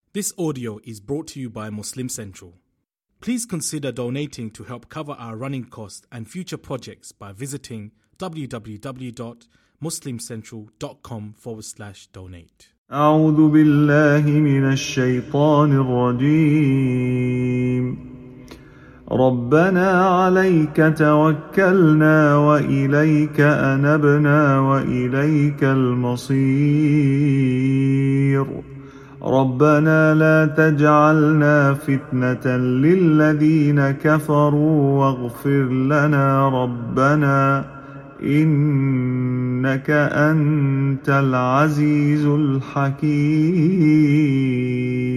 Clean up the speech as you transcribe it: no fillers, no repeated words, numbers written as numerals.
This audio is brought to you by Muslim Central. Please consider donating to help cover our running costs and future projects by visiting www.muslimcentral.com/donate. أعوذ بالله من الشيطان الرجيم. ربنا عليك توكلنا وإليك أنبنا وإليك المصير. ربنا لا تجعلنا فتنة للذين كفروا واغفر لنا ربنا إنك أنت العزيز الحكيم.